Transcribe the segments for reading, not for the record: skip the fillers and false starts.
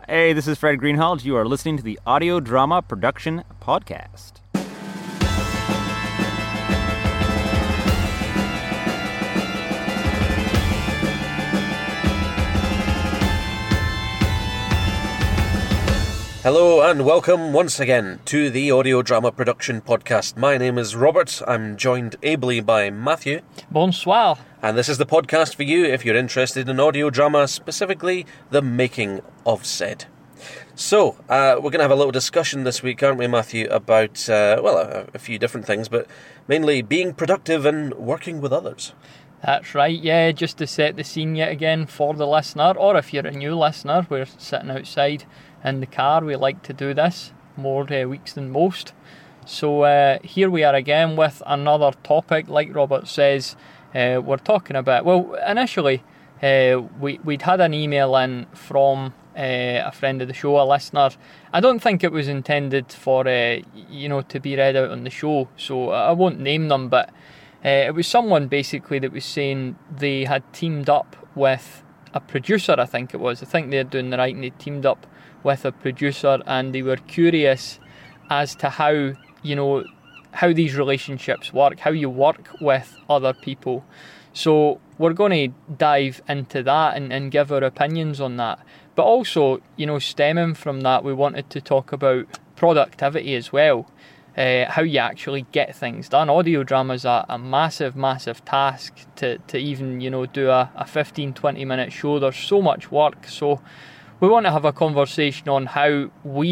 Hey, this is Fred Greenhalgh. You are listening to the Audio Drama Production Podcast. Hello and welcome once again to the Audio Drama Production Podcast. My name is Robert. I'm joined ably by Matthew. Bonsoir. And this is the podcast for you if you're interested in audio drama, specifically the making of said. So, we're going to have a little discussion this week, aren't we, Matthew, about, a few different things, but mainly being productive and working with others. That's right, yeah, just to set the scene yet again for the listener, or if you're a new listener, we're sitting outside in the car. We like to do this more weeks than most. So here we are again with another topic. Like Robert says, we're talking about, well, initially we'd had an email in from a friend of the show, a listener. I don't think it was intended for to be read out on the show, so I won't name them, but it was someone basically that was saying they had teamed up with a producer. I think they're doing the writing. They teamed up with a producer, and they were curious as to how these relationships work, how you work with other people. So we're going to dive into that and give our opinions on that. But also, stemming from that, we wanted to talk about productivity as well, how you actually get things done. Audio drama is a massive, massive task to even, do a 15-20 minute show. There's so much work. So we want to have a conversation on how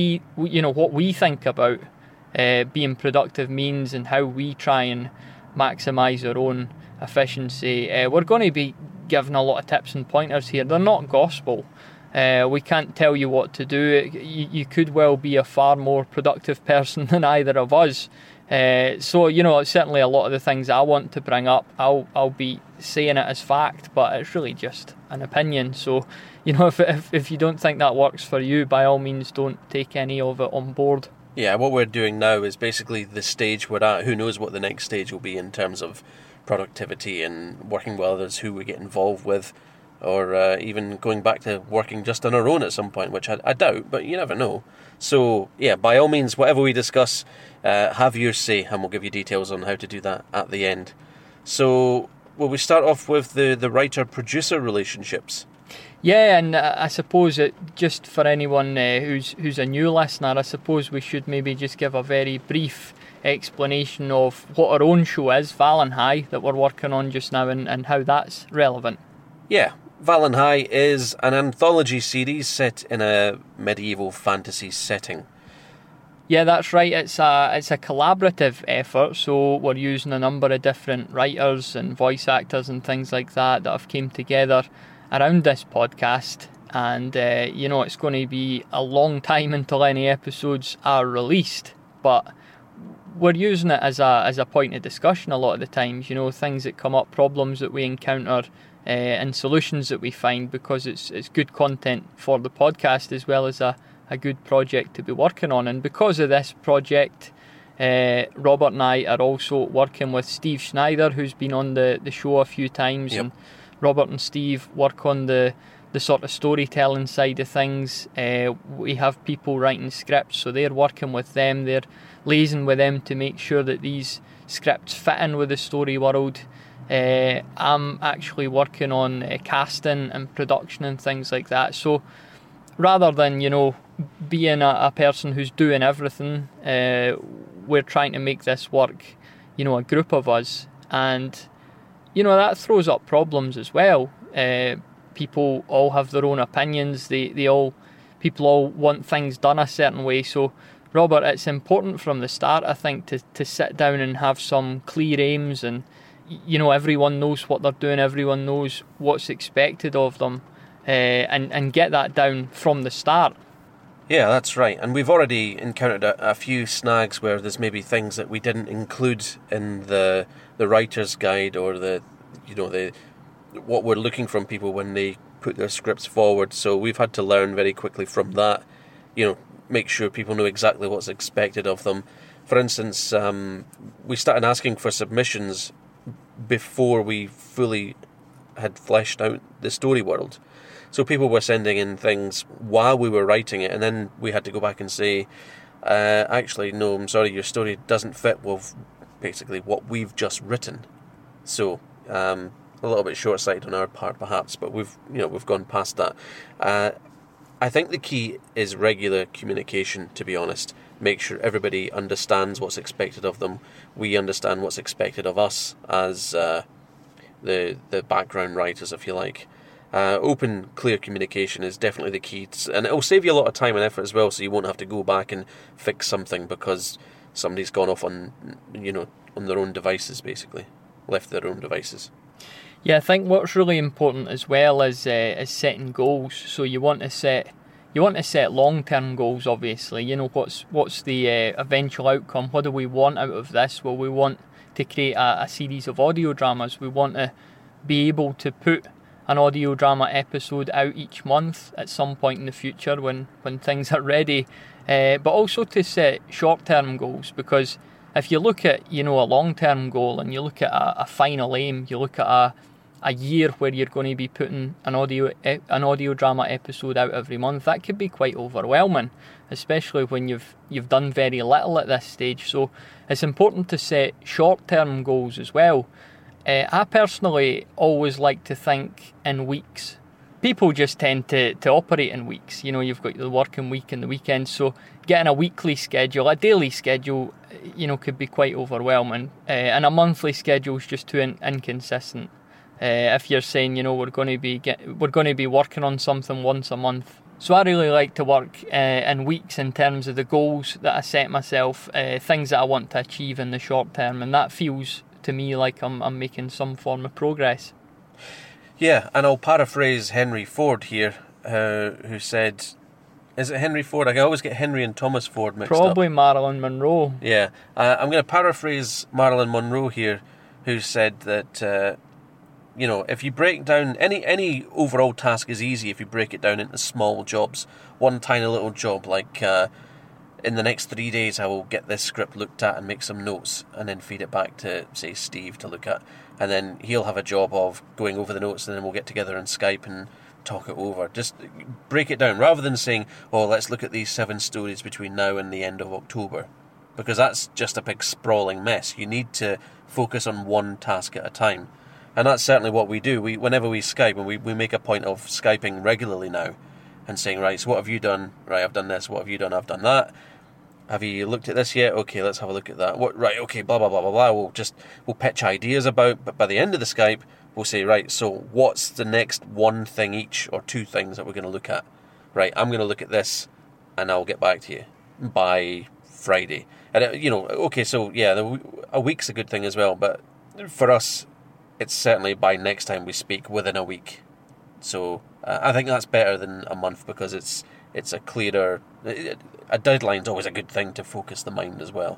what we think about being productive means and how we try and maximise our own efficiency. We're going to be giving a lot of tips and pointers here. They're not gospel. We can't tell you what to do. You could well be a far more productive person than either of us. So certainly a lot of the things I want to bring up, I'll be saying it as fact, but it's really just an opinion. So, if you don't think that works for you, by all means, don't take any of it on board. Yeah, what we're doing now is basically the stage we're at. Who knows what the next stage will be in terms of productivity and working with others, who we get involved with, or even going back to working just on our own at some point, which I doubt, but you never know. So, yeah, by all means, whatever we discuss, have your say, and we'll give you details on how to do that at the end. So, will we start off with the writer-producer relationships? Yeah, and I suppose just for anyone who's a new listener, I suppose we should maybe just give a very brief explanation of what our own show is, Val and High, that we're working on just now, and how that's relevant. Yeah, Val and High is an anthology series set in a medieval fantasy setting. Yeah, that's right. It's a collaborative effort, so we're using a number of different writers and voice actors and things like that have came together around this podcast, and it's going to be a long time until any episodes are released, but we're using it as a point of discussion a lot of the times, things that come up, problems that we encounter, and solutions that we find, because it's good content for the podcast as well as a good project to be working on. And because of this project, Robert and I are also working with Steve Schneider, who's been on the show a few times. Yep. And Robert and Steve work on the sort of storytelling side of things. We have people writing scripts, so they're working with them. They're liaising with them to make sure that these scripts fit in with the story world. I'm actually working on casting and production and things like that. So rather than, being a person who's doing everything, we're trying to make this work, a group of us. And, that throws up problems as well. People all have their own opinions. People all want things done a certain way. So, Robert, it's important from the start, I think, to sit down and have some clear aims, and everyone knows what they're doing, everyone knows what's expected of them, and get that down from the start. Yeah, that's right. And we've already encountered a few snags where there's maybe things that we didn't include in the writer's guide, or what we're looking from people when they put their scripts forward. So we've had to learn very quickly from that, make sure people know exactly what's expected of them. For instance, we started asking for submissions before we fully had fleshed out the story world. So people were sending in things while we were writing it, and then we had to go back and say, actually, no, I'm sorry, your story doesn't fit with basically what we've just written. So, a little bit short-sighted on our part, perhaps, but we've gone past that. I think the key is regular communication, to be honest. Make sure everybody understands what's expected of them. We understand what's expected of us as the background writers, if you like. Open, clear communication is definitely the key, and it'll save you a lot of time and effort as well, so you won't have to go back and fix something because somebody's gone off on their own devices, basically, left their own devices. Yeah, I think what's really important as well is setting goals. So you want to set long-term goals. Obviously, what's the eventual outcome? What do we want out of this? Well, we want to create a series of audio dramas. We want to be able to put an audio drama episode out each month at some point in the future when things are ready. But also to set short-term goals, because if you look at a long-term goal and you look at a final aim, you look at a year where you're going to be putting an audio drama episode out every month, that could be quite overwhelming, especially when you've done very little at this stage. So it's important to set short-term goals as well. I personally always like to think in weeks. People just tend to operate in weeks. You've got the working week and the weekend, so getting a weekly schedule, a daily schedule, could be quite overwhelming. And a monthly schedule is just too inconsistent. If you're saying, we're going to be working on something once a month. So I really like to work in weeks in terms of the goals that I set myself, things that I want to achieve in the short term, and that feels to me like I'm making some form of progress. Yeah, and I'll paraphrase Henry Ford here, who said, is it Henry Ford? I always get Henry and Thomas Ford mixed up. Probably Marilyn Monroe. Yeah, I'm going to paraphrase Marilyn Monroe here, who said that, if you break down, any overall task is easy if you break it down into small jobs. One tiny little job, like in the next 3 days I will get this script looked at and make some notes and then feed it back to, say, Steve to look at. And then he'll have a job of going over the notes, and then we'll get together on Skype and talk it over. Just break it down, rather than saying, let's look at these 7 stories between now and the end of October. Because that's just a big sprawling mess. You need to focus on one task at a time. And that's certainly what we do. Whenever we Skype, and we make a point of Skyping regularly now, and saying, right, so what have you done? Right, I've done this. What have you done? I've done that. Have you looked at this yet? Okay, let's have a look at that. What? Right, okay, blah, blah, blah, blah, blah. We'll pitch ideas about, but by the end of the Skype, we'll say, right, so what's the next one thing each, or 2 things that we're going to look at? Right, I'm going to look at this, and I'll get back to you by Friday. And, okay, so, yeah, a week's a good thing as well, but for us, it's certainly by next time we speak within a week. So I think that's better than a month, because it's a clearer... A deadline's always a good thing to focus the mind as well.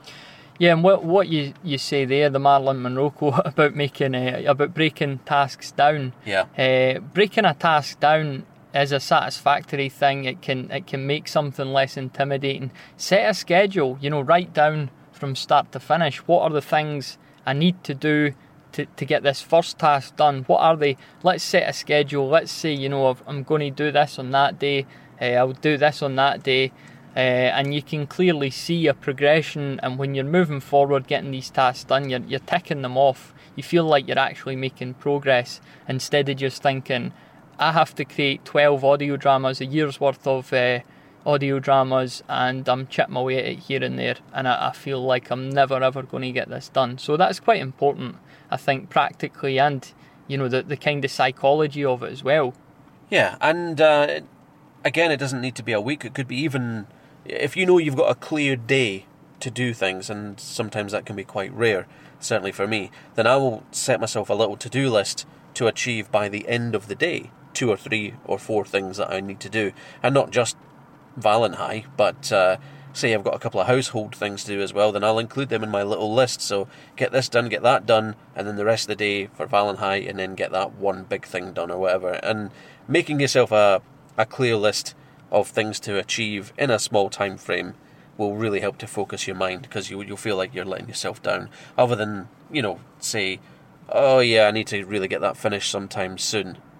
Yeah, and what you say there, the Marilyn Monroe quote about breaking tasks down. Yeah. Breaking a task down is a satisfactory thing. It can make something less intimidating. Set a schedule. Write down from start to finish. What are the things I need to do to get this first task done? What are they? Let's set a schedule. Let's say, I'm going to do this on that day. I'll do this on that day. And you can clearly see a progression, and when you're moving forward, getting these tasks done, you're ticking them off. You feel like you're actually making progress, instead of just thinking, I have to create 12 audio dramas, a year's worth of audio dramas, and I'm chipping away at it here and there, and I feel like I'm never ever going to get this done. So that's quite important, I think, practically, and the kind of psychology of it as well. Yeah, and again, it doesn't need to be a week. It could be even, if you've got a clear day to do things, and sometimes that can be quite rare, certainly for me, then I will set myself a little to-do list to achieve by the end of the day, 2 or 3 or 4 things that I need to do. And not just Valentine, but say I've got a couple of household things to do as well, then I'll include them in my little list. So get this done, get that done, and then the rest of the day for Valentine, and then get that one big thing done or whatever. And making yourself a clear list of things to achieve in a small time frame will really help to focus your mind, because you'll feel like you're letting yourself down. Other than, say, oh yeah, I need to really get that finished sometime soon.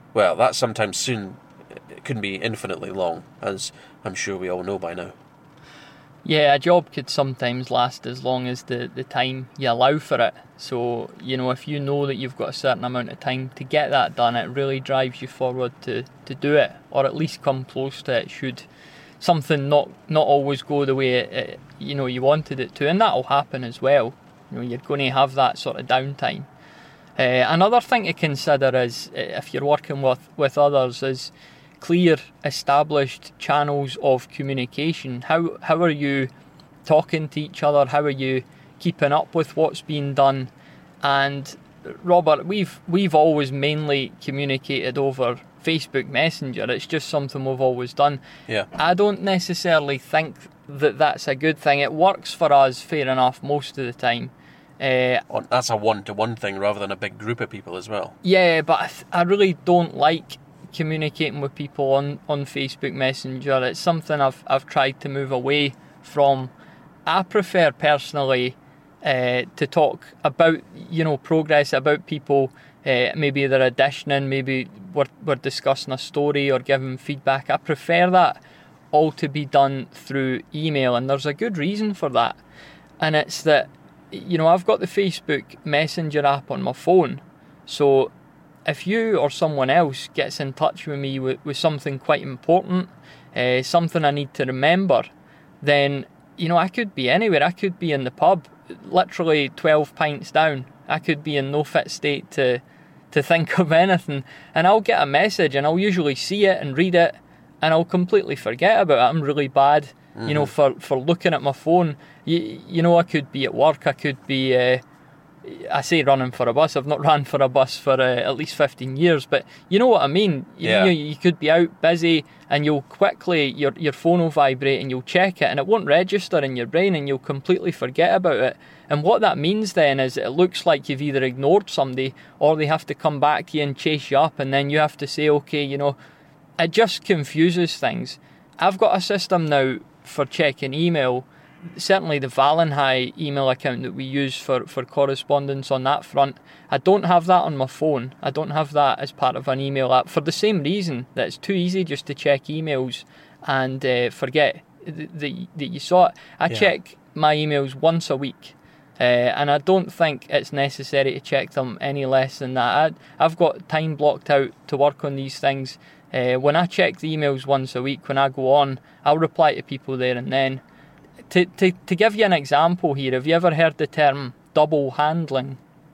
well, that sometimes soon it can be infinitely long, as I'm sure we all know by now. Yeah, a job could sometimes last as long as the time you allow for it. So, if you know that you've got a certain amount of time to get that done, it really drives you forward to do it, or at least come close to it, should something not always go the way you wanted it to. And that'll happen as well. You're going to have that sort of downtime. Another thing to consider is, if you're working with others, is clear established channels of communication. How are you talking to each other? How are you keeping up with what's being done? And Robert, we've always mainly communicated over Facebook Messenger. It's just something we've always done. Yeah. I don't necessarily think that that's a good thing. It works for us, fair enough, most of the time. That's a one-to-one thing rather than a big group of people as well. Yeah, but I really don't like communicating with people on Facebook Messenger. It's something I've tried to move away from. I prefer personally to talk about progress, about people, maybe they're auditioning, maybe we're discussing a story or giving feedback. I prefer that all to be done through email, and there's a good reason for that, and it's that I've got the Facebook Messenger app on my phone, so if you or someone else gets in touch with me with something quite important, something I need to remember, then, I could be anywhere. I could be in the pub, literally 12 pints down. I could be in no fit state to think of anything. And I'll get a message and I'll usually see it and read it and I'll completely forget about it. I'm really bad, for looking at my phone. I could be at work. I could be... I say running for a bus. I've not ran for a bus for at least 15 years, but you know what I mean. You could be out busy and you'll quickly, your phone will vibrate and you'll check it and it won't register in your brain and you'll completely forget about it. And what that means then is it looks like you've either ignored somebody or they have to come back to you and chase you up, and then you have to say, okay, it just confuses things. I've got a system now for checking email. Certainly the Valenhai email account that we use for correspondence on that front, I don't have that on my phone. I don't have that as part of an email app for the same reason, that it's too easy just to check emails and forget that you saw it. I check my emails once a week, and I don't think it's necessary to check them any less than that. I've got time blocked out to work on these things. When I check the emails once a week, when I go on, I'll reply to people there and then. To give you an example here, have you ever heard the term double handling?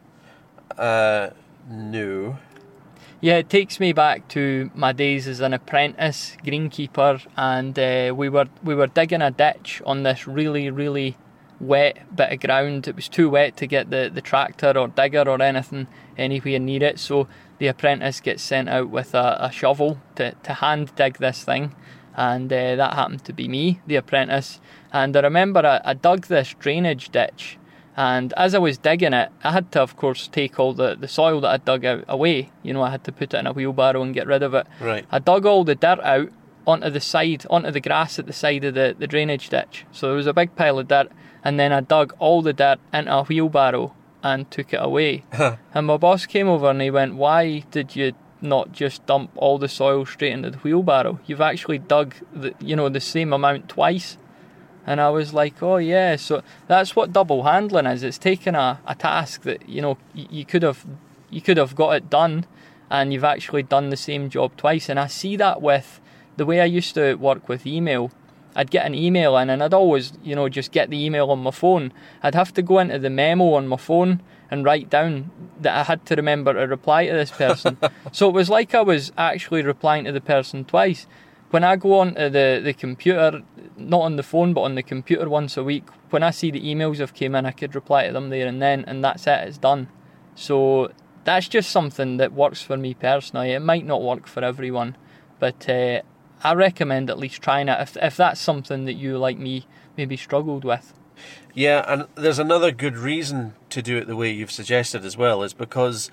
No. Yeah, it takes me back to my days as an apprentice greenkeeper, and we were digging a ditch on this really, really wet bit of ground. It was too wet to get the tractor or digger or anything anywhere near it, so the apprentice gets sent out with a shovel to hand dig this thing. And that happened to be me, the apprentice. And I remember I dug this drainage ditch, and as I was digging it, I had to, of course, take all the soil that I dug out away. I had to put it in a wheelbarrow and get rid of it. Right. I dug all the dirt out onto the grass at the side of the drainage ditch. So there was a big pile of dirt, and then I dug all the dirt into a wheelbarrow and took it away. And my boss came over and he went, "Why did you not just dump all the soil straight into the wheelbarrow? You've actually dug the same amount twice." And I was like, oh yeah, so that's what double handling is. It's taking a task that you could have got it done, and you've actually done the same job twice. And I see that with the way I used to work with email. I'd get an email in and I'd always just get the email on my phone. I'd have to go into the memo on my phone and write down that I had to remember to reply to this person. So it was like I was actually replying to the person twice. When I go onto the computer, not on the phone but on the computer once a week, when I see the emails have came in, I could reply to them there and then, and that's it, it's done. So that's just something that works for me personally. It might not work for everyone, but I recommend at least trying it if that's something that you, like me, maybe struggled with. Yeah, and there's another good reason to do it the way you've suggested as well, is because,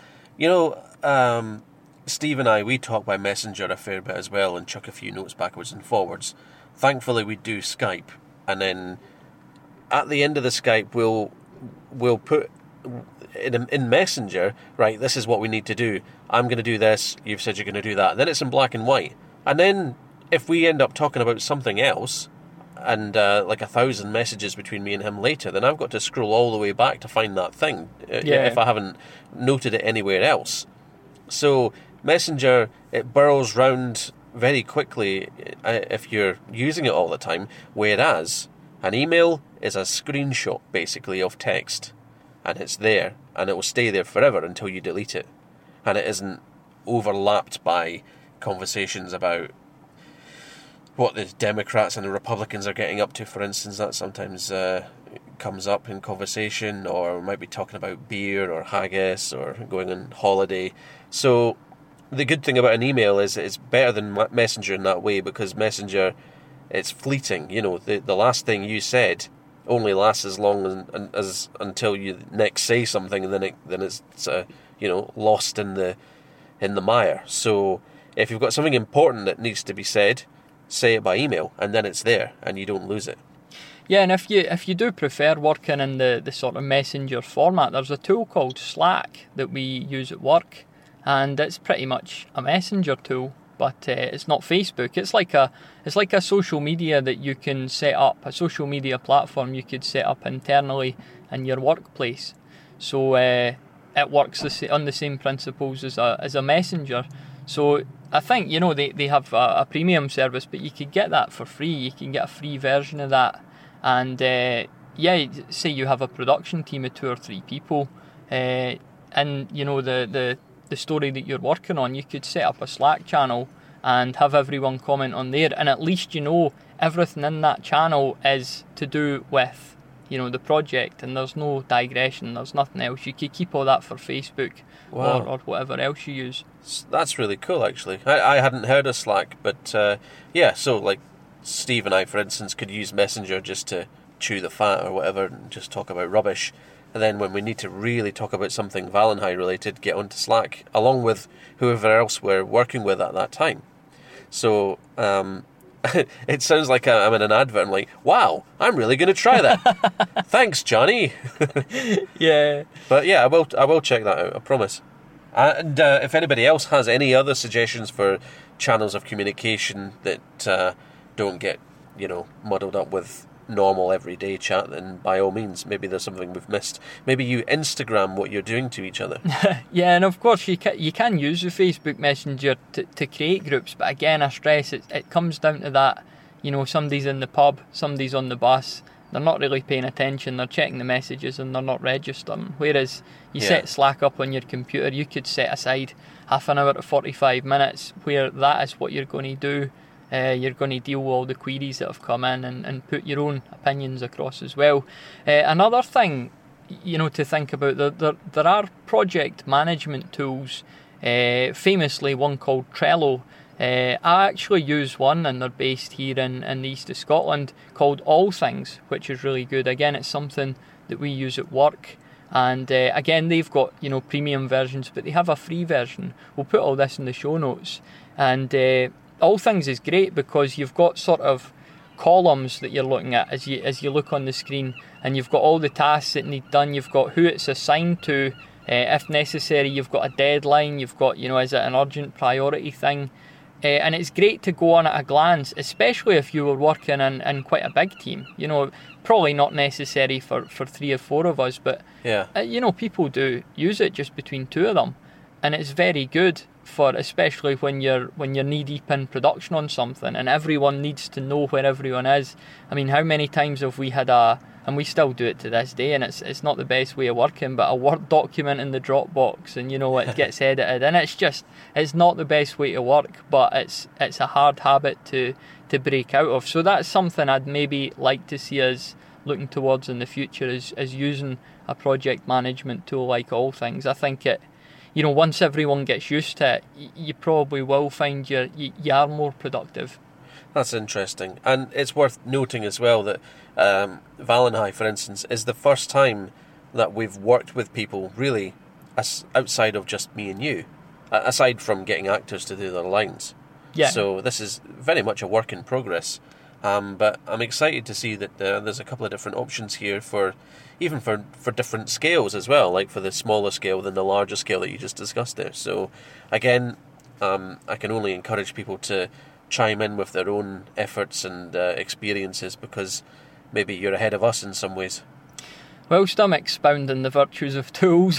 Steve and I, we talk by Messenger a fair bit as well and chuck a few notes backwards and forwards. Thankfully, we do Skype, and then at the end of the Skype, we'll put in Messenger, right, this is what we need to do. I'm going to do this, you've said you're going to do that. Then it's in black and white. And then if we end up talking about something else, and like 1,000 messages between me and him later, then I've got to scroll all the way back to find that thing, if I haven't noted it anywhere else. So Messenger, it burrows round very quickly if you're using it all the time, whereas an email is a screenshot, basically, of text, and it's there, and it will stay there forever until you delete it, and it isn't overlapped by conversations about what the Democrats and the Republicans are getting up to, for instance. That sometimes comes up in conversation, or we might be talking about beer or haggis or going on holiday. So the good thing about an email is it's better than Messenger in that way, because Messenger, it's fleeting. You know, the last thing you said only lasts as long as until you next say something, and then it's lost in the mire. So if you've got something important that needs to be said, say it by email, and then it's there, and you don't lose it. Yeah, and if you do prefer working in the sort of Messenger format, there's a tool called Slack that we use at work, and it's pretty much a Messenger tool, but it's not Facebook. It's like a social media that you can set up, a social media platform you could set up internally in your workplace. So it works on the same principles as a Messenger. So I think, they have a premium service, but you could get that for free. You can get a free version of that. And say you have a production team of 2 or 3 people, and the story that you're working on, you could set up a Slack channel and have everyone comment on there, and at least everything in that channel is to do with the project, and there's no digression, there's nothing else. You could keep all that for Facebook. Wow. or whatever else you use. That's really cool, actually. I hadn't heard of Slack, but so like Steve and I, for instance, could use Messenger just to chew the fat or whatever and just talk about rubbish. And then when we need to really talk about something Valentine related, get onto Slack, along with whoever else we're working with at that time. So it sounds like I'm in an advert. I'm like, wow, I'm really going to try that. Thanks, Johnny. Yeah. But yeah, I will check that out, I promise. And if anybody else has any other suggestions for channels of communication that don't get, muddled up with normal everyday chat, then by all means, maybe there's something we've missed. Maybe you Instagram what you're doing to each other. Yeah, and of course you can use the Facebook Messenger to create groups, but again, I stress it comes down to that, somebody's in the pub, somebody's on the bus, they're not really paying attention, they're checking the messages and they're not registering. Whereas you set Slack up on your computer, you could set aside half an hour to 45 minutes where that is what you're going to do. You're going to deal with all the queries that have come in and put your own opinions across as well. Another thing, to think about, there are project management tools, famously one called Trello. I actually use one, and they're based here in the east of Scotland, called All Things, which is really good. Again, it's something that we use at work. And again, they've got premium versions, but they have a free version. We'll put all this in the show notes. And All Things is great because you've got sort of columns that you're looking at as you look on the screen, and you've got all the tasks that need done, you've got who it's assigned to, if necessary, you've got a deadline, you've got, is it an urgent priority thing, and it's great to go on at a glance, especially if you were working in quite a big team. Probably not necessary for 3 or 4 of us, but people do use it just between 2 of them, and it's very good for especially when you're knee deep in production on something and everyone needs to know where everyone is. I mean, how many times have we had and we still do it to this day, and it's not the best way of working, but a Word document in the Dropbox, and it gets edited, and it's not the best way to work, but it's a hard habit to break out of. So that's something I'd maybe like to see us looking towards in the future, is using a project management tool like All Things. I think it, once everyone gets used to it, you probably will find you are more productive. That's interesting. And it's worth noting as well that Valentine, for instance, is the first time that we've worked with people really outside of just me and you, aside from getting actors to do their lines. Yeah. So this is very much a work in progress. But I'm excited to see that there's a couple of different options here for different scales as well, like for the smaller scale than the larger scale that you just discussed there. So again, I can only encourage people to chime in with their own efforts and experiences, because maybe you're ahead of us in some ways. Whilst I'm expounding the virtues of tools,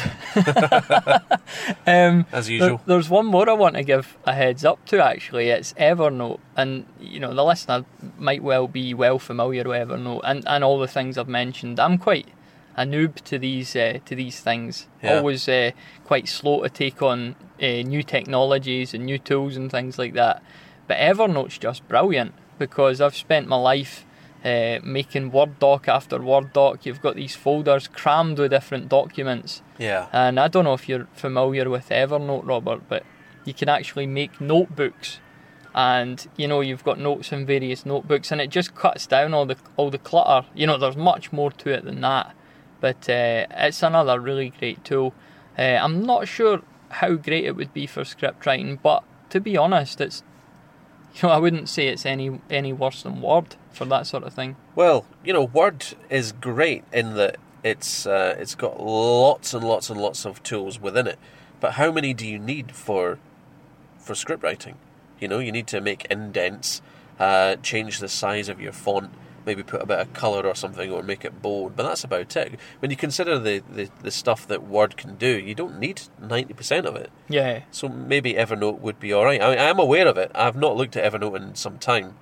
as usual, there's one more I want to give a heads up to. Actually, it's Evernote, and the listener might well be well familiar with Evernote and all the things I've mentioned. I'm quite a noob to these things. Yeah. Always quite slow to take on new technologies and new tools and things like that. But Evernote's just brilliant, because I've spent my life making Word doc after Word doc. You've got these folders crammed with different documents. Yeah. And I don't know if you're familiar with Evernote, Robert, but you can actually make notebooks. And you've got notes in various notebooks, and it just cuts down all the clutter. There's much more to it than that, but it's another really great tool. I'm not sure how great it would be for script writing, but to be honest, it's I wouldn't say it's any worse than Word for that sort of thing. Well, Word is great in that it's got lots and lots and lots of tools within it. But how many do you need for script writing? You need to make indents, change the size of your font, maybe put a bit of colour or something, or make it bold. But that's about it. When you consider the stuff that Word can do, you don't need 90% of it. Yeah. So maybe Evernote would be all right. I am aware of it. I've not looked at Evernote in some time,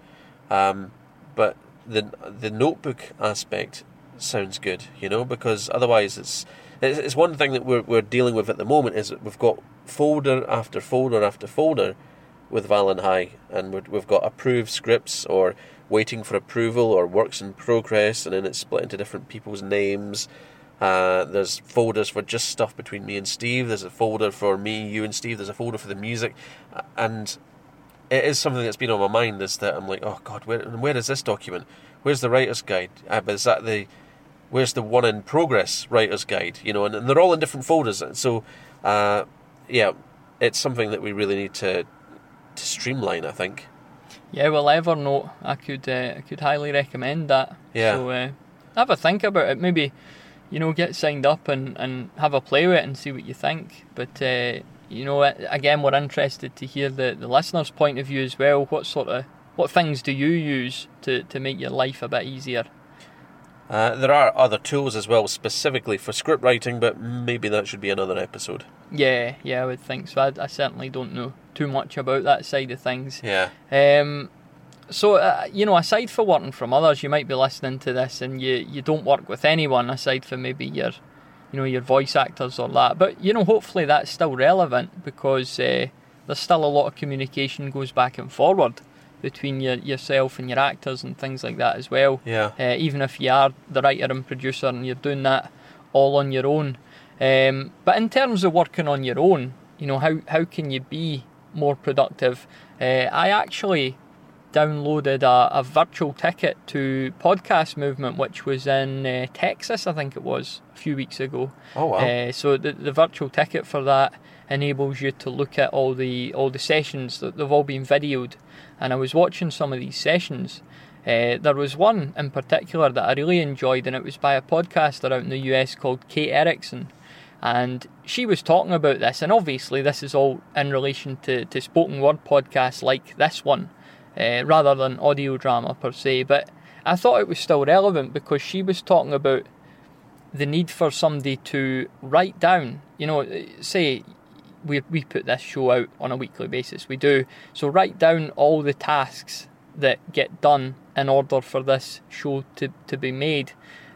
but the notebook aspect sounds good. Because otherwise it's one thing that we're dealing with at the moment is that we've got folder after folder after folder with Valentine, and we've got approved scripts or waiting for approval or works in progress, and then it's split into different people's names. There's folders for just stuff between me and Steve. There's a folder for me, you and Steve. There's a folder for the music. And it is something that's been on my mind, is that I'm like, oh God, where is this document? Where's the writer's guide? But where's the one in progress writer's guide? And they're all in different folders. So, yeah, it's something that we really need to streamline, I think. Yeah, well, Evernote, I could highly recommend that. Yeah. So have a think about it. Maybe, get signed up and have a play with it and see what you think. But again, we're interested to hear the listener's point of view as well. What things do you use to make your life a bit easier? There are other tools as well, specifically for script writing, but maybe that should be another episode. Yeah, I would think so. I certainly don't know too much about that side of things. Yeah. So, aside for working from others, you might be listening to this and you don't work with anyone aside from maybe your voice actors or that. But, hopefully that's still relevant, because there's still a lot of communication goes back and forward between yourself and your actors and things like that as well. Yeah. Even if you are the writer and producer and you're doing that all on your own. But in terms of working on your own, how can you be more productive? I actually downloaded a virtual ticket to Podcast Movement, which was in Texas, I think it was, a few weeks ago. Oh wow! So the virtual ticket for that enables you to look at all the sessions that they've all been videoed, and I was watching some of these sessions. There was one in particular that I really enjoyed, and it was by a podcaster out in the US called Kate Erickson. And she was talking about this, and obviously this is all in relation to spoken word podcasts like this one, rather than audio drama per se. But I thought it was still relevant, because she was talking about the need for somebody to write down, say we put this show out on a weekly basis, we do, so write down all the tasks that get done in order for this show to be made.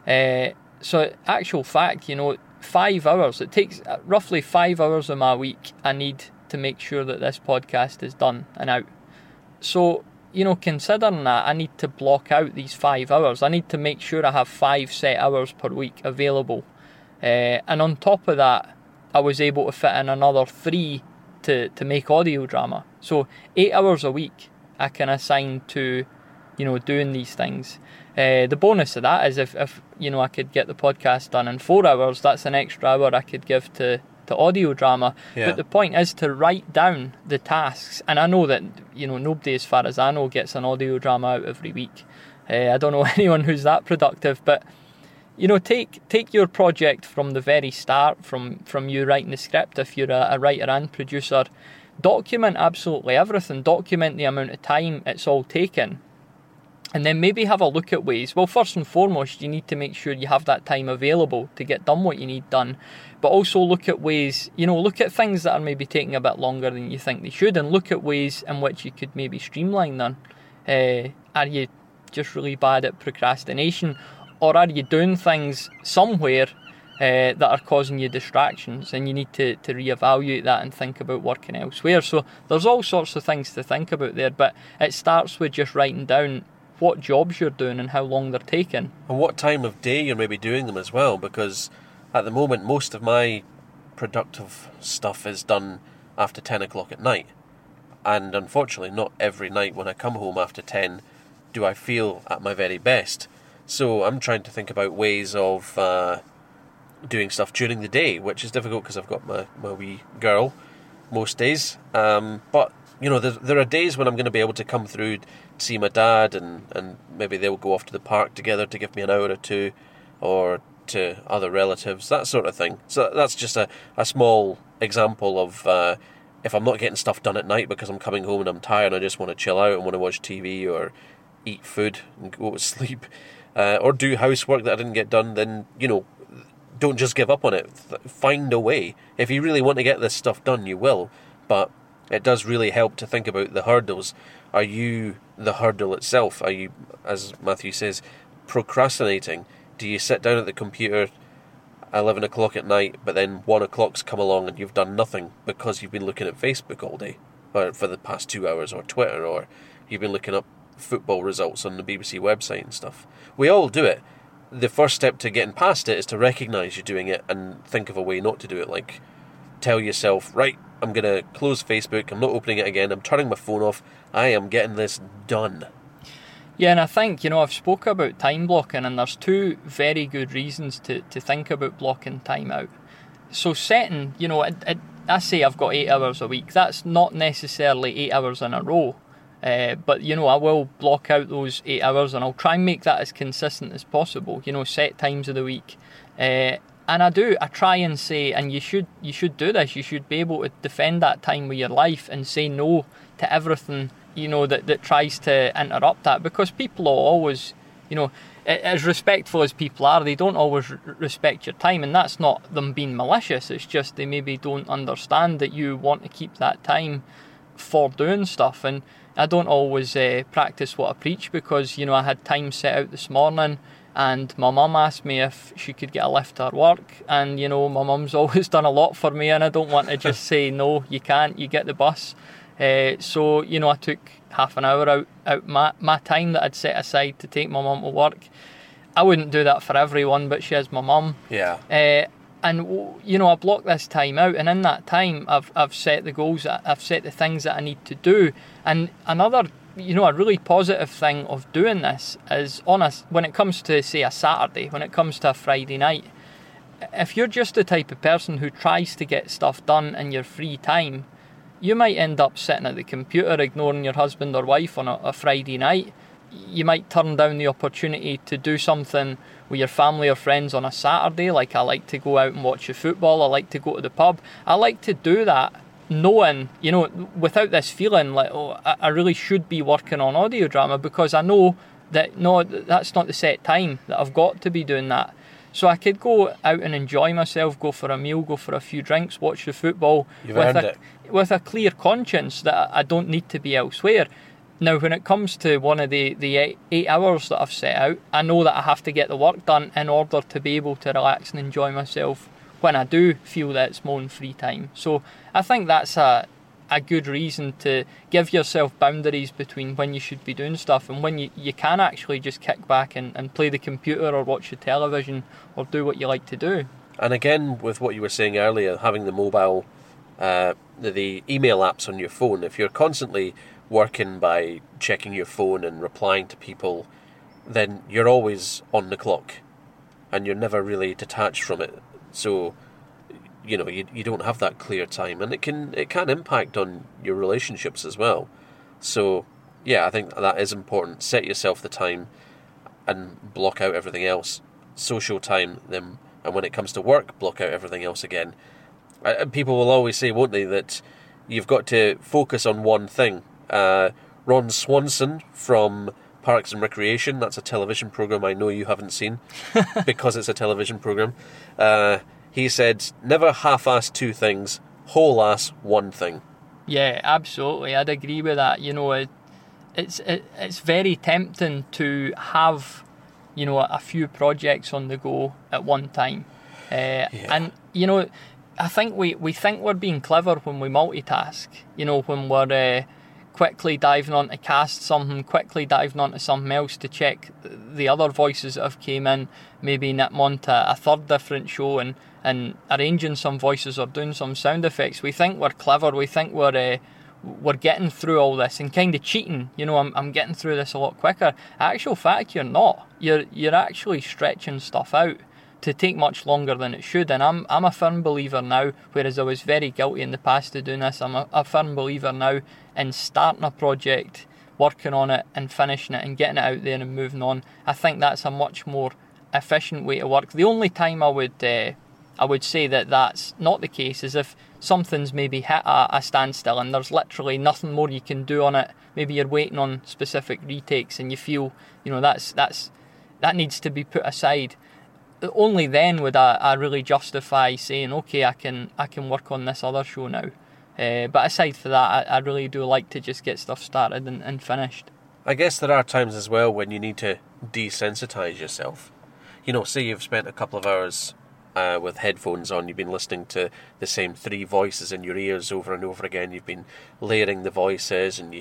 So actual fact, 5 hours. It takes roughly 5 hours of my week I need to make sure that this podcast is done and out. So, considering that, I need to block out these 5 hours. I need to make sure I have 5 set hours per week available. And on top of that, I was able to fit in another 3 to make audio drama. So 8 hours a week I can assign to, doing these things. The bonus of that is if I could get the podcast done in 4 hours, that's an extra hour I could give to to audio drama. Yeah. But the point is to write down the tasks. And I know that, nobody, as far as I know, gets an audio drama out every week. I don't know anyone who's that productive, but take your project from the very start, from you writing the script, if you're a writer and producer. Document absolutely everything. Document the amount of time it's all taken. And then maybe have a look at ways. Well, first and foremost, you need to make sure you have that time available to get done what you need done. But also look at ways, look at things that are maybe taking a bit longer than you think they should, and look at ways in which you could maybe streamline them. Are you just really bad at procrastination? Or are you doing things somewhere that are causing you distractions, and you need to reevaluate that and think about working elsewhere? So there's all sorts of things to think about there, but it starts with just writing down what jobs you're doing and how long they're taking. And what time of day you're maybe doing them as well, because at the moment most of my productive stuff is done after 10 o'clock at night. And unfortunately not every night when I come home after 10 do I feel at my very best. So I'm trying to think about ways of doing stuff during the day, which is difficult because I've got my wee girl most days. But there are days when I'm going to be able to come through, see my dad, and maybe they'll go off to the park together to give me an hour or two, or to other relatives, that sort of thing. So that's just a small example of if I'm not getting stuff done at night because I'm coming home and I'm tired and I just want to chill out and want to watch TV or eat food and go to sleep, or do housework that I didn't get done, then, don't just give up on it. Find a way. If you really want to get this stuff done, you will. But it does really help to think about the hurdles. Are you the hurdle itself? Are you, as Matthew says, procrastinating? Do you sit down at the computer 11 o'clock at night, but then 1 o'clock's come along and you've done nothing because you've been looking at Facebook all day, or for the past 2 hours, or Twitter, or you've been looking up football results on the BBC website and stuff? We all do it. The first step to getting past it is to recognise you're doing it and think of a way not to do it. Like, tell yourself, right, I'm going to close Facebook, I'm not opening it again, I'm turning my phone off, I am getting this done. Yeah, and I think, I've spoke about time blocking, and there's two very good reasons to think about blocking time out. So setting, I say I've got 8 hours a week. That's not necessarily 8 hours in a row. But, I will block out those 8 hours, and I'll try and make that as consistent as possible, set times of the week. And I try and say, and you should do this, you should be able to defend that time with your life and say no to everything, that tries to interrupt that, because people are always, as respectful as people are, they don't always respect your time, and that's not them being malicious, it's just they maybe don't understand that you want to keep that time for doing stuff. And I don't always practice what I preach, because I had time set out this morning, and my mum asked me if she could get a lift to her work, and my mum's always done a lot for me, and I don't want to just say no, you can't, you get the bus. So I took half an hour out my time that I'd set aside to take my mum to work. I wouldn't do that for everyone, but she is my mum. Yeah. And I block this time out, and in that time I've set the goals, I've set the things that I need to do. And another, a really positive thing of doing this is when it comes to, say, a Saturday, when it comes to a Friday night, if you're just the type of person who tries to get stuff done in your free time, you might end up sitting at the computer ignoring your husband or wife on a Friday night. You might turn down the opportunity to do something with your family or friends on a Saturday, like I like to go out and watch the football, I like to go to the pub. I like to do that knowing, without this feeling like, oh, I really should be working on audio drama, because I know that, no, that's not the set time that I've got to be doing that. So I could go out and enjoy myself, go for a meal, go for a few drinks, watch the football with a clear conscience that I don't need to be elsewhere. Now, when it comes to one of the 8 hours that I've set out, I know that I have to get the work done in order to be able to relax and enjoy myself when I do feel that it's my own free time. So I think that's a good reason to give yourself boundaries between when you should be doing stuff and when you can actually just kick back and play the computer or watch the television or do what you like to do. And again, with what you were saying earlier, having the mobile, the email apps on your phone, if you're constantly working by checking your phone and replying to people, then you're always on the clock and you're never really detached from it. So you don't have that clear time, and it can impact on your relationships as well. So yeah, I think that is important. Set yourself the time and block out everything else. Social time, then, and when it comes to work, block out everything else again. People will always say, won't they, that you've got to focus on one thing. Ron Swanson from Parks and Recreation, that's a television program I know you haven't seen because it's a television program. He said, never half-ass two things, whole-ass one thing. Yeah, absolutely. I'd agree with that. It's very tempting to have, a few projects on the go at one time. And, I think we think we're being clever when we multitask. When we're quickly diving on to cast something, quickly diving onto something else to check the other voices that have came in, maybe nip onto a third different show and arranging some voices or doing some sound effects. We think we're clever. We think we're getting through all this and kind of cheating. I'm getting through this a lot quicker. Actual fact, you're not. You're actually stretching stuff out to take much longer than it should. And I'm a firm believer now, whereas I was very guilty in the past of doing this, I'm a firm believer now in starting a project, working on it and finishing it and getting it out there and moving on. I think that's a much more efficient way to work. The only time I would say that that's not the case is if something's maybe hit a standstill and there's literally nothing more you can do on it. Maybe you're waiting on specific retakes and you feel, that needs to be put aside. Only then would I really justify saying, okay, I can work on this other show now. But aside from that, I really do like to just get stuff started and finished. I guess there are times as well when you need to desensitize yourself. Say you've spent a couple of hours with headphones on, you've been listening to the same three voices in your ears over and over again, you've been layering the voices, and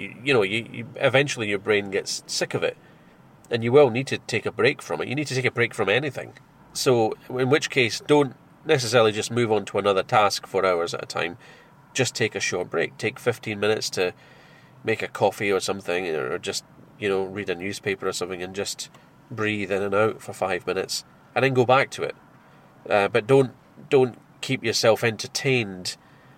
you eventually your brain gets sick of it. And you will need to take a break from it. You need to take a break from anything. So, in which case, don't necessarily just move on to another task for hours at a time. Just take a short break. Take 15 minutes to make a coffee or something, or just, read a newspaper or something, and just breathe in and out for 5 minutes, and then go back to it. But don't keep yourself entertained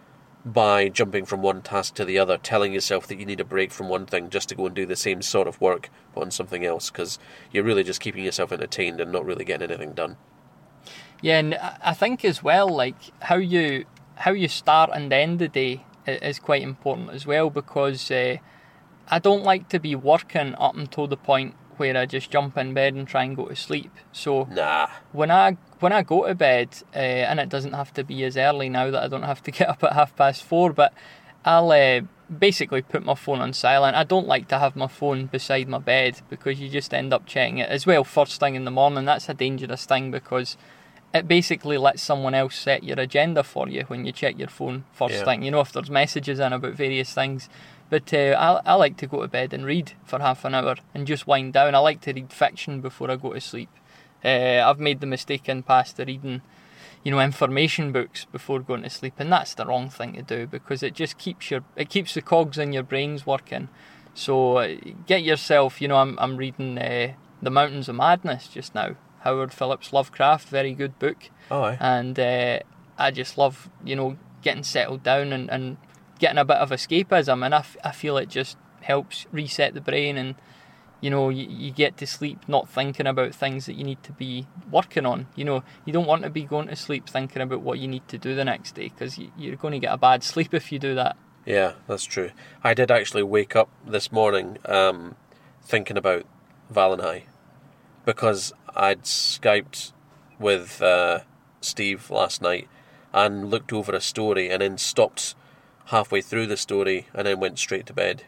by jumping from one task to the other, telling yourself that you need a break from one thing just to go and do the same sort of work but on something else, because you're really just keeping yourself entertained and not really getting anything done. Yeah, and I think as well, like how you start and end the day is quite important as well, because I don't like to be working up until the point where I just jump in bed and try and go to sleep. So when I go to bed, and it doesn't have to be as early now that I don't have to get up at 4:30, but I'll basically put my phone on silent. I don't like to have my phone beside my bed because you just end up checking it as well first thing in the morning. That's a dangerous thing because it basically lets someone else set your agenda for you when you check your phone first thing. If there's messages in about various things. But I like to go to bed and read for half an hour and just wind down. I like to read fiction before I go to sleep. I've made the mistake in past of reading, information books before going to sleep, and that's the wrong thing to do because it just keeps the cogs in your brains working. So get yourself, I'm reading The Mountains of Madness just now. Howard Phillips Lovecraft, very good book. Oh, aye. And I just love, getting settled down and getting a bit of escapism, and I feel it just helps reset the brain, and you get to sleep not thinking about things that you need to be working on. You don't want to be going to sleep thinking about what you need to do the next day, because you're going to get a bad sleep if you do that. Yeah, that's true. I did actually wake up this morning thinking about Val and I, because I'd Skyped with Steve last night and looked over a story and then stopped halfway through the story and then went straight to bed.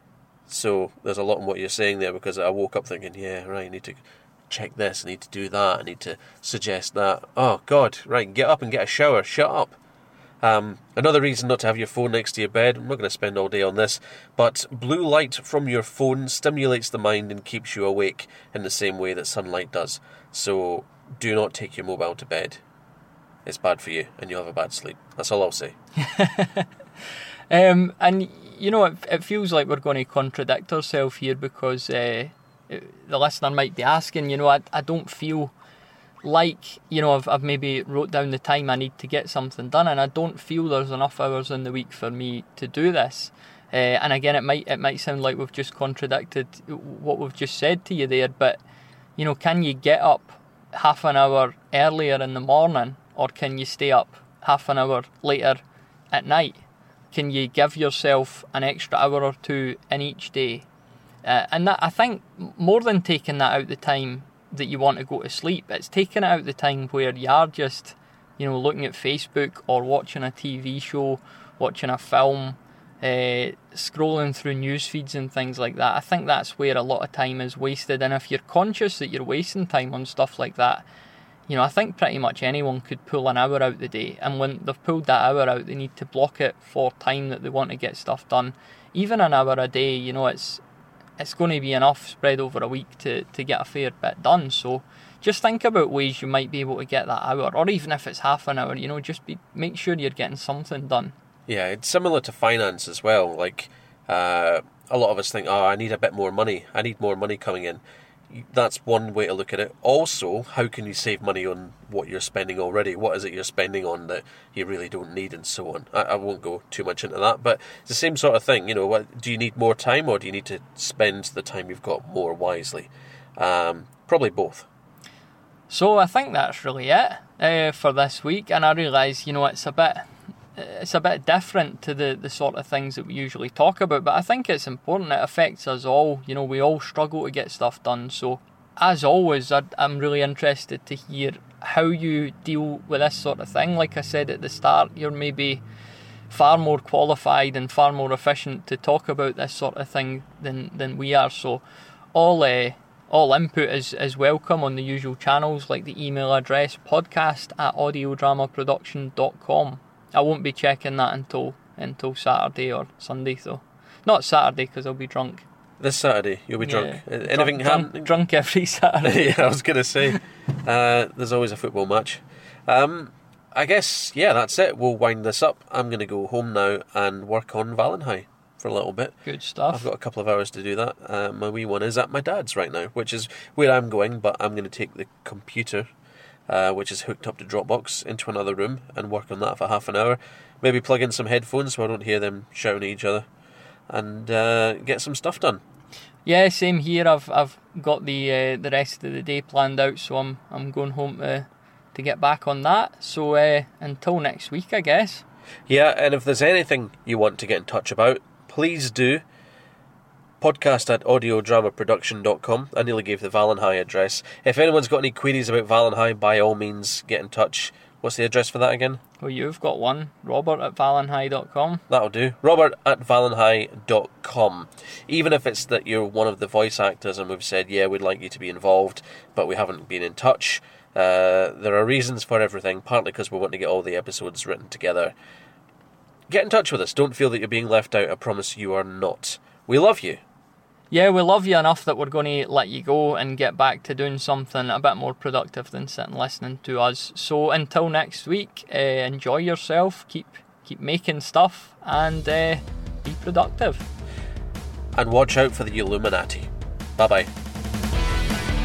So there's a lot in what you're saying there, because I woke up thinking, yeah, right, I need to check this, I need to do that, I need to suggest that. Oh, God, right, get up and get a shower, shut up. Another reason not to have your phone next to your bed, I'm not going to spend all day on this, but blue light from your phone stimulates the mind and keeps you awake in the same way that sunlight does. So do not take your mobile to bed. It's bad for you and you'll have a bad sleep. That's all I'll say. And it feels like we're going to contradict ourselves here, because the listener might be asking, I don't feel I've maybe wrote down the time I need to get something done, and I don't feel there's enough hours in the week for me to do this. And again, it might sound like we've just contradicted what we've just said to you there, but can you get up half an hour earlier in the morning, or can you stay up half an hour later at night? Can you give yourself an extra hour or two in each day? And that, I think, more than taking that out the time that you want to go to sleep, it's taking it out the time where you are just, looking at Facebook or watching a TV show, watching a film, scrolling through news feeds and things like that. I think that's where a lot of time is wasted, and if you're conscious that you're wasting time on stuff like that, I think pretty much anyone could pull an hour out the day, and when they've pulled that hour out, they need to block it for time that they want to get stuff done. Even an hour a day, it's going to be enough spread over a week to get a fair bit done. So just think about ways you might be able to get that hour, or even if it's half an hour, make sure you're getting something done. Yeah, it's similar to finance as well. Like, a lot of us think, I need a bit more money. I need more money coming in. That's one way to look at it. Also, how can you save money on what you're spending already? What is it you're spending on that you really don't need, and so on? I won't go too much into that, but it's the same sort of thing. Do you need more time, or do you need to spend the time you've got more wisely? Probably both. So I think that's really it for this week, and I realise, it's a bit different to the sort of things that we usually talk about, but I think it's important. It affects us all. We all struggle to get stuff done. So, as always, I'm really interested to hear how you deal with this sort of thing. Like I said at the start, you're maybe far more qualified and far more efficient to talk about this sort of thing than we are. So, all input is welcome on the usual channels, like the email address podcast@audiodramaproduction.com. I won't be checking that until Saturday or Sunday, though. Not Saturday, because I'll be drunk. This Saturday, you'll be drunk. Anything happening? Drunk every Saturday. Yeah, I was going to say. There's always a football match. I guess, that's it. We'll wind this up. I'm going to go home now and work on Valentine for a little bit. Good stuff. I've got a couple of hours to do that. My wee one is at my dad's right now, which is where I'm going, but I'm going to take the computer, which is hooked up to Dropbox, into another room and work on that for half an hour. Maybe plug in some headphones so I don't hear them shouting at each other, and get some stuff done. Yeah, same here. I've got the rest of the day planned out, so I'm going home to get back on that. So until next week, I guess. Yeah, and if there's anything you want to get in touch about, please do. Podcast@audiodramaproduction.com. I nearly gave the Valentine address. If anyone's got any queries about Valentine, by all means get in touch. What's the address for that again? Well, you've got one. Robert@valentine.com. That'll do. Robert@valentine.com. Even if it's that you're one of the voice actors and we've said, we'd like you to be involved, but we haven't been in touch. There are reasons for everything, partly because we want to get all the episodes written together. Get in touch with us. Don't feel that you're being left out. I promise you are not. We love you. Yeah, we love you enough that we're going to let you go and get back to doing something a bit more productive than sitting listening to us. So until next week, enjoy yourself, keep making stuff, and be productive. And watch out for the Illuminati. Bye-bye.